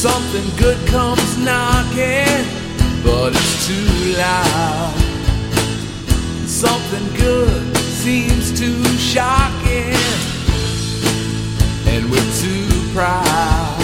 Something good comes knocking, but it's too loud. Something good seems too shocking, and we're too proud.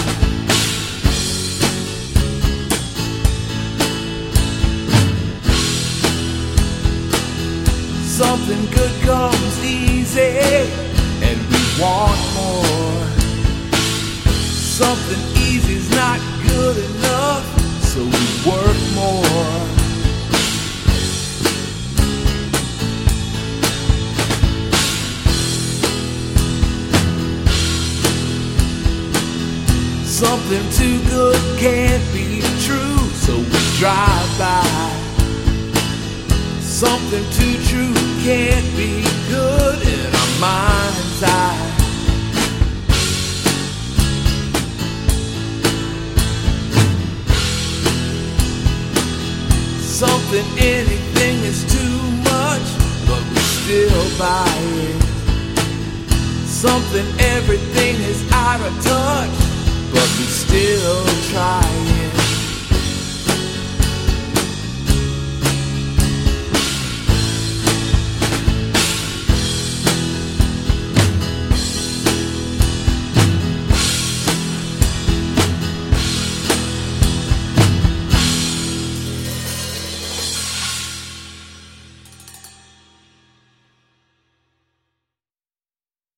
Something good comes easy, and we want more. Something easy's not good enough, so we work more. Something too good can't be true, so we drive by. Something too true can't be good in our mind's eye. Something, anything is too much, but we still buy it. Something, everything is out of touch, but we still try it.